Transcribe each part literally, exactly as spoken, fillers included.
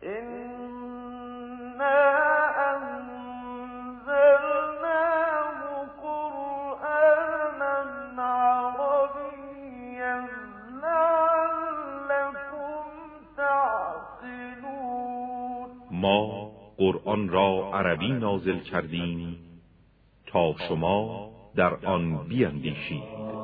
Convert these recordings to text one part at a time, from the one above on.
ما قرآن را عربی نازل کردیم تا شما در آن بیندیشید.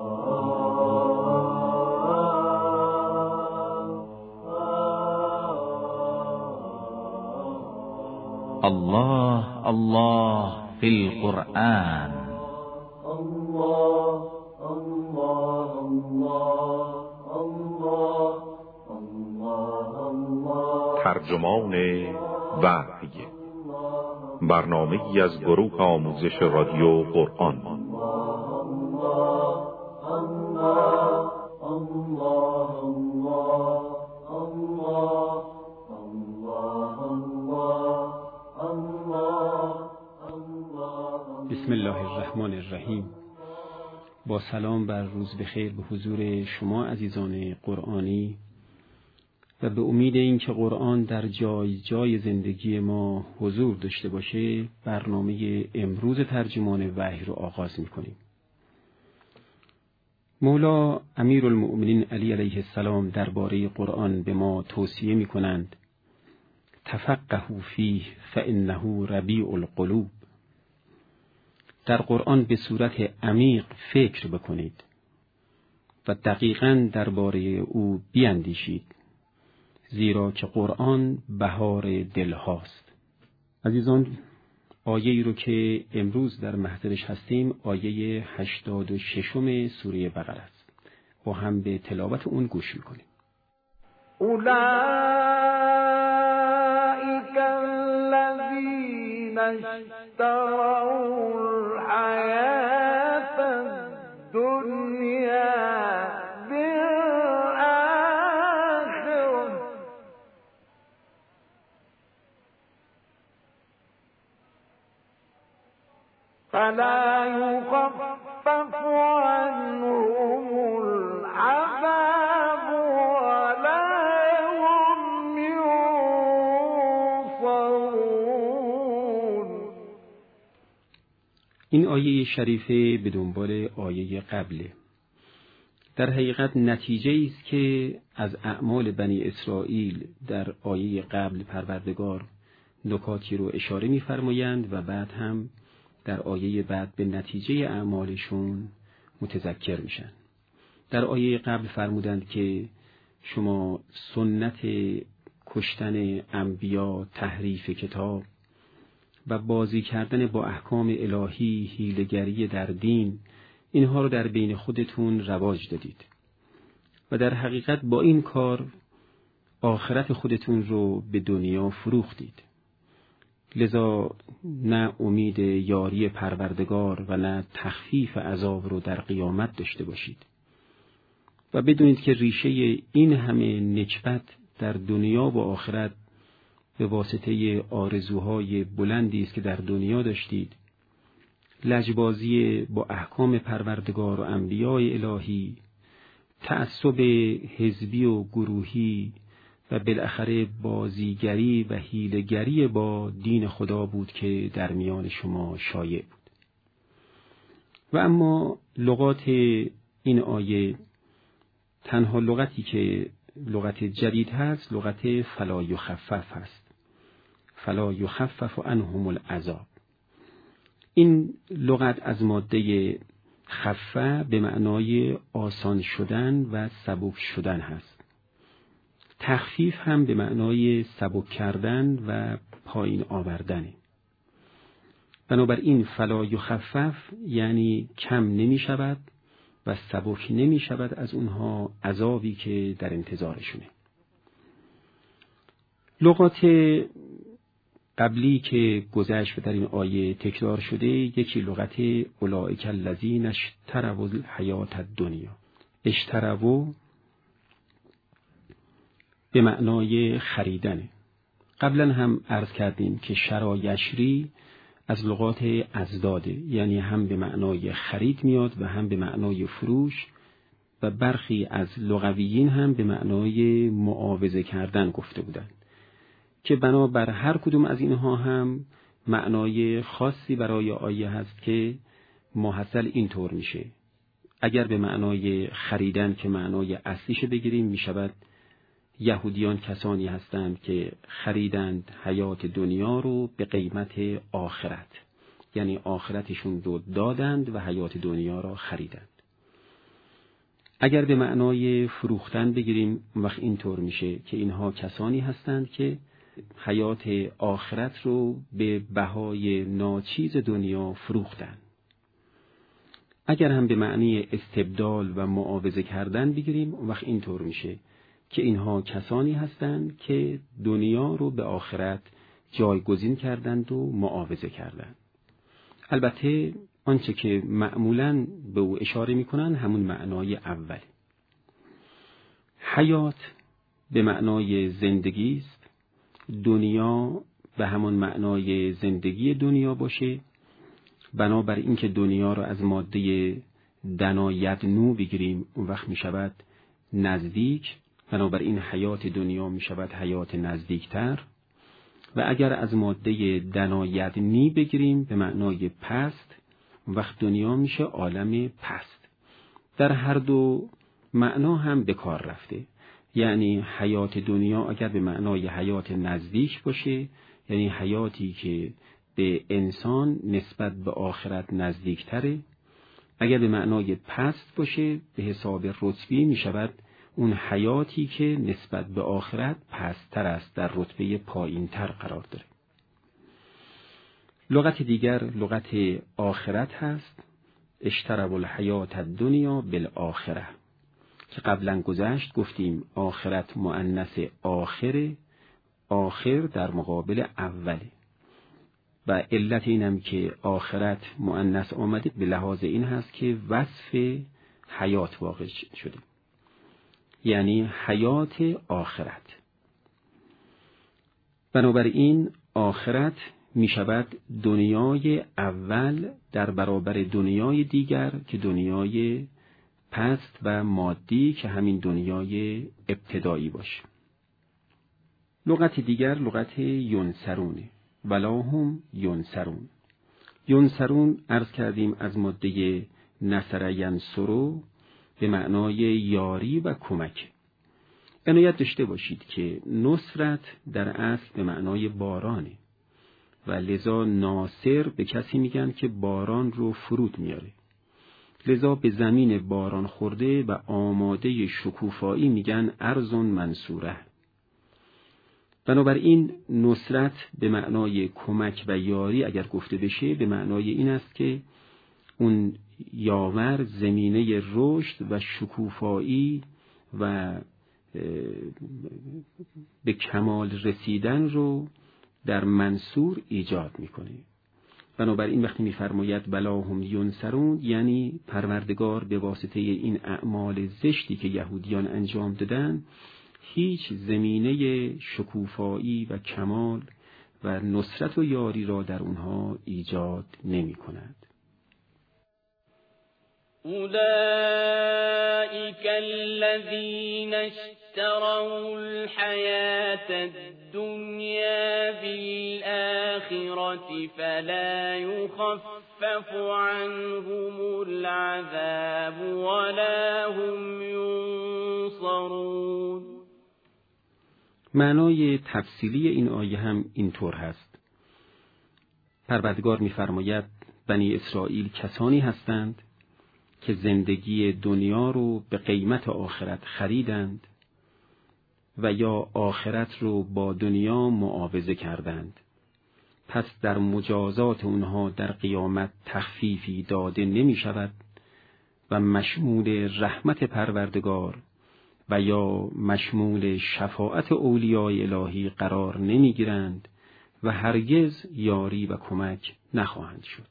الله الله فی القرآن. الله الله الله الله الله. ترجمان وحی، برنامه‌ای از گروه آموزش رادیو قرآن. بسم الله الرحمن الرحیم. با سلام بر روز بخیر به حضور شما عزیزان قرآنی و به امید اینکه قرآن در جای جای زندگی ما حضور داشته باشه، برنامه امروز ترجمان وحی رو آغاز می‌کنیم. مولا امیرالمؤمنین علی علیه السلام درباره قرآن به ما توصیه می‌کنند: تفقهوا فیه فانه ربیع القلوب. در قرآن به صورت عمیق فکر بکنید و دقیقاً درباره او بیاندیشید، زیرا که قرآن بهار دل هاست. عزیزان، آیه‌ای رو که امروز در محضرش هستیم آیه هشتاد و ششم سوره بقره است. با هم به تلاوت اون گوش میکنیم. اولئک الذین اشتروا الحیاة الدنیا فلا يخفف عنهم العذاب ولا هم ينصرون. این آیه شریفه به دنبال آیه قبله. در حقیقت نتیجه است که از اعمال بنی اسرائیل در آیه قبل پروردگار نکاتی رو اشاره می‌فرمایند و بعد هم در آیه بعد به نتیجه اعمالشون متذکر میشن. در آیه قبل فرمودند که شما سنت کشتن انبیا، تحریف کتاب و بازی کردن با احکام الهی، حیله‌گری در دین، اینها رو در بین خودتون رواج دادید و در حقیقت با این کار آخرت خودتون رو به دنیا فروختید. لذا نه امید یاری پروردگار و نه تخفیف عذاب رو در قیامت داشته باشید و بدونید که ریشه این همه نکبت در دنیا و آخرت به واسطه آرزوهای بلندی است که در دنیا داشتید، لجبازی با احکام پروردگار و انبیای الهی، تعصب حزبی و گروهی و بالاخره بازیگری و حیله‌گری با دین خدا بود که در میان شما شایع بود. و اما لغات این آیه، تنها لغتی که لغت جدید هست لغت فلا یخفف هست. فلا یخفف عنهم العذاب. این لغت از ماده خفه به معنای آسان شدن و سبک شدن هست. تخفیف هم به معنای سبک کردن و پایین آوردن. بنابراین فلا یخفف یعنی کم نمی شود و سبک نمی شود از اونها عذابی که در انتظارشونه. لغات قبلی که گذشت و در این آیه تکرار شده، یکی لغت اولئک الذین اشتروا الحیاة الدنیا. اشتروا به معنای خریدنه. قبلا هم عرض کردیم که شرا یشری از لغات ازداده، یعنی هم به معنای خرید میاد و هم به معنای فروش و برخی از لغویین هم به معنای معاوضه کردن گفته بودند. که بنابر هر کدوم از اینها هم معنای خاصی برای آیه هست که ماحصل اینطور میشه. اگر به معنای خریدن که معنای اصلیش بگیریم، میشود یهودیان کسانی هستند که خریدند حیات دنیا رو به قیمت آخرت، یعنی آخرتشون رو دادند و حیات دنیا را خریدند. اگر به معنای فروختن بگیریم، وقت اینطور میشه که اینها کسانی هستند که حیات آخرت رو به بهای ناچیز دنیا فروختند. اگر هم به معنی استبدال و معاوضه کردن بگیریم، وقت اینطور میشه که اینها کسانی هستند که دنیا رو به آخرت جایگزین کردند و معاوضه کردند. البته آنچه که معمولاً به او اشاره میکنن همون معنای اول. حیات به معنای زندگی است، دنیا به همون معنای زندگی دنیا باشه. بنابر این که دنیا را از ماده دنا یدنو بگیریم، اون وقت می شود نزدیک، بنابر این حیات دنیا می شود حیات نزدیکتر. و اگر از ماده دنا یدنی بگیریم به معنای پست، وقت دنیا میشه عالم پست. در هر دو معنا هم به کار رفته. یعنی حیات دنیا اگر به معنای حیات نزدیک باشه، یعنی حیاتی که به انسان نسبت به آخرت نزدیکتره. اگر به معنای پست باشه، به حساب رتبی می شود اون حیاتی که نسبت به آخرت پست‌تر است، در رتبه پایین‌تر قرار داره. لغت دیگر لغت آخرت هست، اشتروا الحیات الدنیا بالآخره، که قبلا گذشت گفتیم آخرت مؤنث آخره، آخر در مقابل اوله. و علت اینم که آخرت مؤنث آمده به لحاظ این هست که وصف حیات واقع شده، یعنی حیات آخرت. بنابراین آخرت می شود دنیای اول در برابر دنیای دیگر که دنیای پست و مادی که همین دنیای ابتدایی باشه. لغت دیگر لغت ینصرونه، ولا هم ینصرون. ینصرون عرض کردیم از ماده نصر ینصرو به معنای یاری و کمک. عنایت داشته باشید که نصرت در اصل به معنای بارانه و لذا ناصر به کسی میگن که باران رو فرود میاره. لذا به زمین باران خورده و آماده شکوفایی میگن ارض منصوره. بنابراین نصرت به معنای کمک و یاری اگر گفته بشه به معنای این است که اون یاور زمینه رشد و شکوفایی و به کمال رسیدن رو در منصور ایجاد میکنه. بنابراین وقتی میفرماید بلا هم ینصرون، یعنی پروردگار به واسطه این اعمال زشتی که یهودیان انجام دادن هیچ زمینه شکوفایی و کمال و نصرت و یاری را در اونها ایجاد نمی کند. اولئک الذین اشتروا الحیاة الدنیا بالآخرة فلا یخفف عنهم العذاب ولا هم ینصرون. معنای تفصیلی این آیه هم اینطور هست. پروردگار می‌فرماید بنی اسرائیل کسانی هستند که زندگی دنیا رو به قیمت آخرت خریدند و یا آخرت رو با دنیا معاوضه کردند. پس در مجازات اونها در قیامت تخفیفی داده نمی شود و مشمول رحمت پروردگار و یا مشمول شفاعت اولیای الهی قرار نمی گیرند و هرگز یاری و کمک نخواهند شد.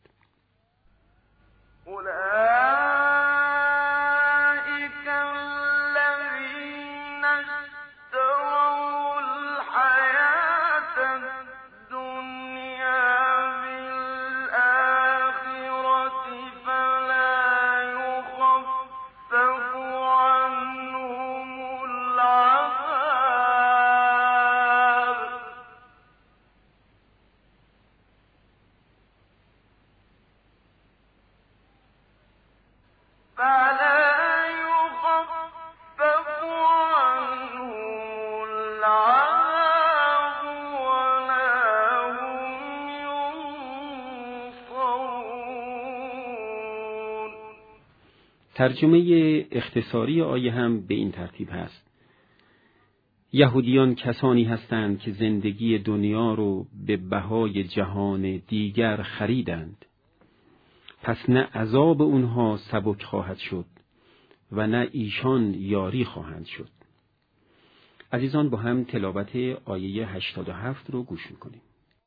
العذاب ولا هم ينصرون. ترجمه اختصاری آیه هم به این ترتیب هست: یهودیان کسانی هستند که زندگی دنیا رو به بهای جهان دیگر خریدند، پس نه عذاب اونها سبک خواهد شد و نه ایشان یاری خواهند شد. عزیزان، با هم تلاوت آیه هشتاد و هفت رو گوش می‌کنیم.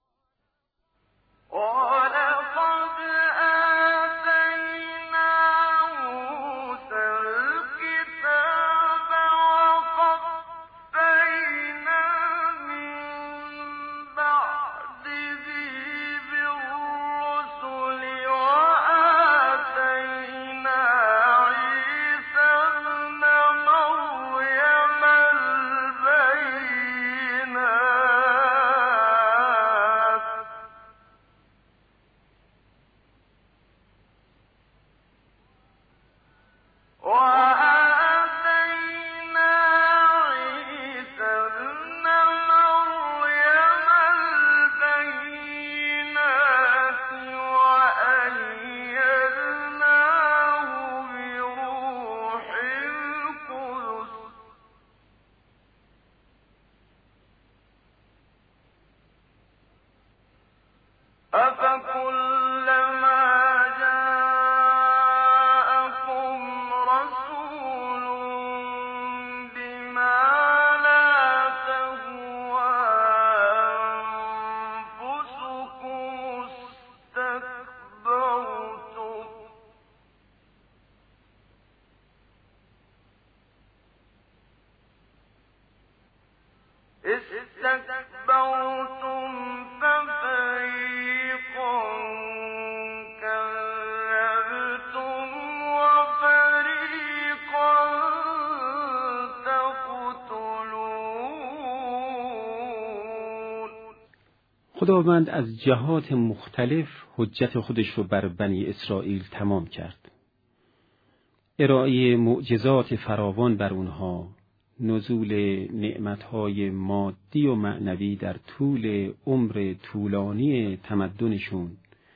خداوند از جهات مختلف حجت خودش رو بر بنی اسرائیل تمام کرد. ارائه معجزات فراوان بر اونها، نزول نعمتهای مادی و معنوی در طول عمر طولانی تمدنشون،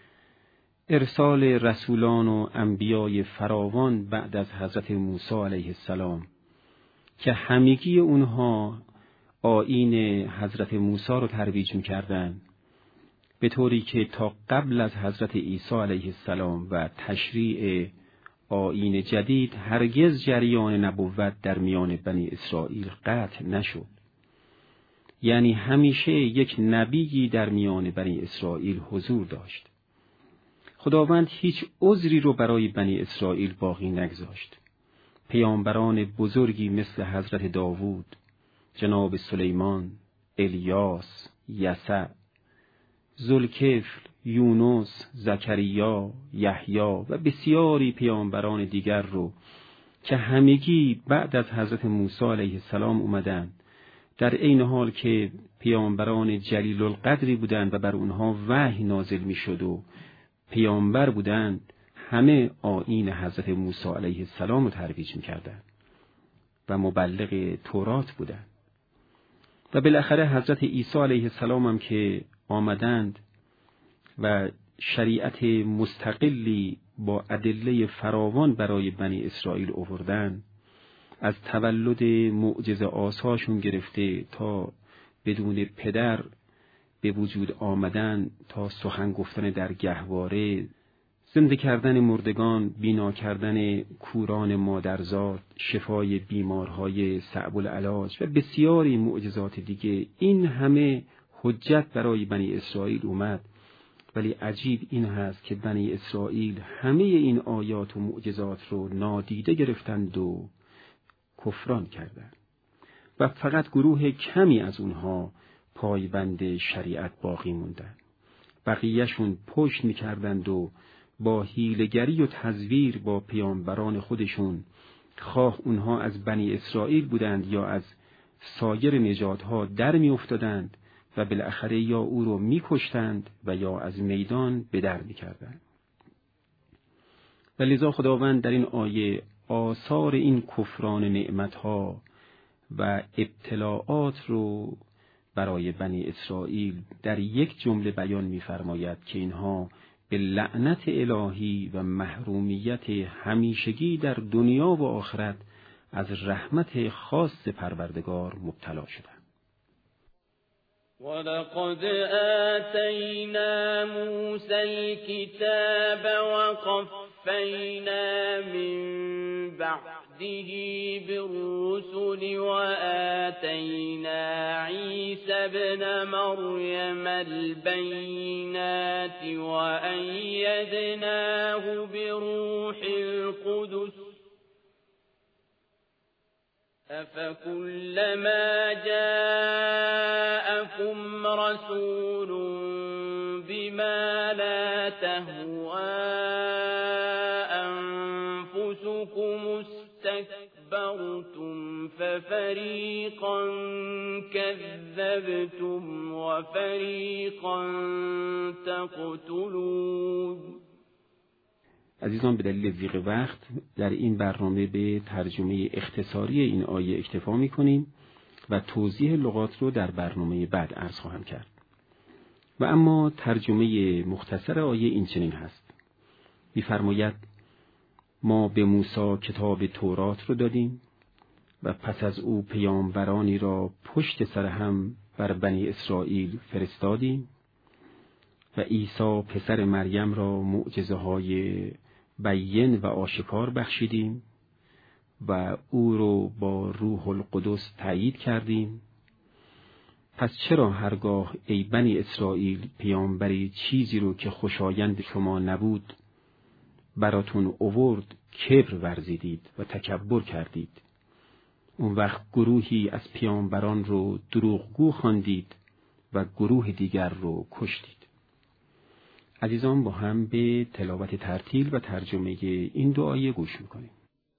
ارسال رسولان و انبیای فراوان بعد از حضرت موسی علیه السلام که همگی اونها آیین حضرت موسی رو ترویج می‌کردند، به طوری که تا قبل از حضرت عیسی علیه السلام و تشریع آیین جدید هرگز جریان نبوت در میان بنی اسرائیل قطع نشد. یعنی همیشه یک نبیی در میان بنی اسرائیل حضور داشت. خداوند هیچ عذری رو برای بنی اسرائیل باقی نگذاشت. پیامبران بزرگی مثل حضرت داوود، جناب سلیمان، الیاس، یسع، ذوالکفل، یونس، زکریا، یحیی و بسیاری پیامبران دیگر رو که همگی بعد از حضرت موسی علیه السلام اومدن، در عین حال که پیامبران جلیل القدری بودند و بر اونها وحی نازل می شد و پیامبر بودند، همه آیین حضرت موسی علیه السلام رو ترویج می کردن و مبلغ تورات بودند. و بالاخره حضرت عیسی علیه السلام هم که آمدند و شریعت مستقلی با ادله فراوان برای بنی اسرائیل آوردند، از تولد معجزه آساشون گرفته تا بدون پدر به وجود آمدن، تا سخن گفتن در گهواره، زنده کردن مردگان، بینا کردن کوران مادرزاد، شفای بیمارهای صعب العلاج و بسیاری معجزات دیگه، این همه حجت برای بنی اسرائیل اومد. ولی عجیب این هست که بنی اسرائیل همه این آیات و معجزات رو نادیده گرفتند و کفران کردند و فقط گروه کمی از اونها پایبند شریعت باقی موندن. بقیهشون پشت میکردند و با حیله‌گری و تزویر با پیامبران خودشون، خواه اونها از بنی اسرائیل بودند یا از سایر نژادها، در می افتادند و بالاخره یا او رو می کشتند و یا از میدان به در می کردند. و لذا خداوند در این آیه آثار این کفران نعمتها و ابتلاعات رو برای بنی اسرائیل در یک جمله بیان می‌فرماید که اینها به لعنت الهی و محرومیت همیشگی در دنیا و آخرت از رحمت خاص پروردگار مبتلا شدند. ولقد آتینا موسی الكتاب وقفینا من بعده بالرسل وآتینا عیسی ابن مریم البینات وأیدناه بروح القدس أفكلما جاءكم رسول بما لا تهوى أنفسكم استكبرتم ففريقا كذبتم وفريقا تقتلون. عزیزان، به دلیل ضیق وقت در این برنامه به ترجمه اختصاری این آیه اکتفا می‌کنیم و توضیح لغات رو در برنامه بعد عرض خواهم کرد. و اما ترجمه مختصر آیه این چنین هست: می‌فرماید ما به موسی کتاب تورات رو دادیم و پس از او پیامبرانی را پشت سر هم بر بنی اسرائیل فرستادیم و عیسی پسر مریم را معجزه‌های بیان و آشکار بخشیدیم و او رو با روح القدس تأیید کردیم. پس چرا هرگاه ای بنی اسرائیل پیامبری چیزی رو که خوشایند شما نبود براتون اوورد کبر ورزیدید و تکبر کردید؟ اون وقت گروهی از پیامبران رو دروغگو خواندید و گروه دیگر رو کشتید. عزیزان، با هم به تلاوت ترتیل و ترجمه این دو آیه گوش میکنیم.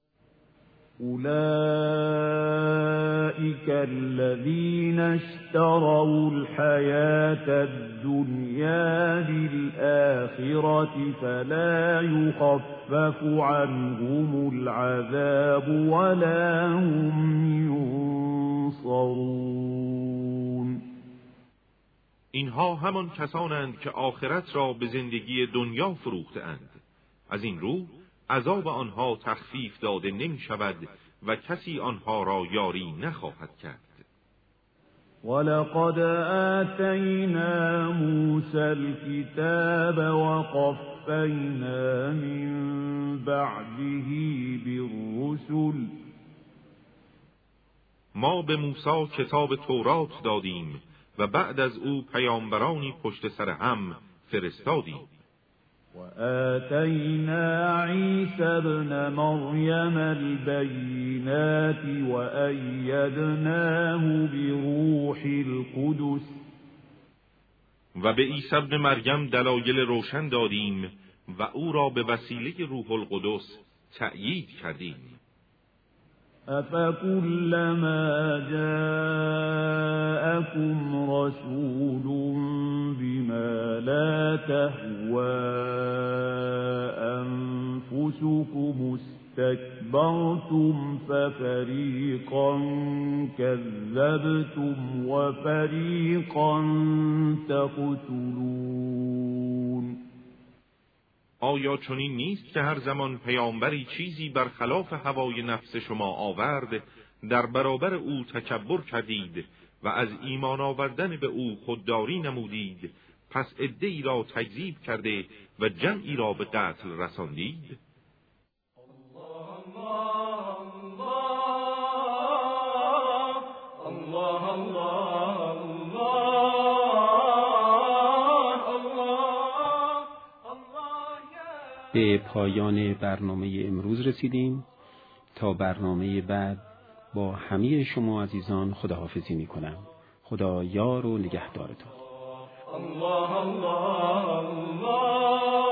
أولئك الذين اشتروا الحياة الدنيا بالآخرة فلا يخفف عنهم العذاب ولا هم ينصرون. اینها همان کسانند که آخرت را به زندگی دنیا فروختند. از این رو عذاب آنها تخفیف داده نمی شود و کسی آنها را یاری نخواهد کرد. ولقد آتینا موسی الكتاب وقفینا من بعده بالرسل. ما به موسی کتاب تورات دادیم و بعد از او پیامبرانی پشت سر هم فرستادیم. وآتينا عيسى ابن مريم البينات وأيدناه بروح القدس. و به عیسی ابن مریم دلایل روشن دادیم و او را به وسیله روح القدس تأیید کردیم. أفكلما جاءكم رسول بما لا تهوى أنفسكم استكبرتم ففريقا كذبتم وفريقا تقتلون. آیا چنین نیست که هر زمان پیامبری چیزی برخلاف هوای نفس شما آورد در برابر او تکبر کردید و از ایمان آوردن به او خودداری نمودید، پس عده‌ای را تکذیب کرده و جمعی را به قتل رساندید؟ به پایان برنامه امروز رسیدیم. تا برنامه بعد با همه شما عزیزان خداحافظی می کنم. خدا یار و نگهدارتان. الله الله الله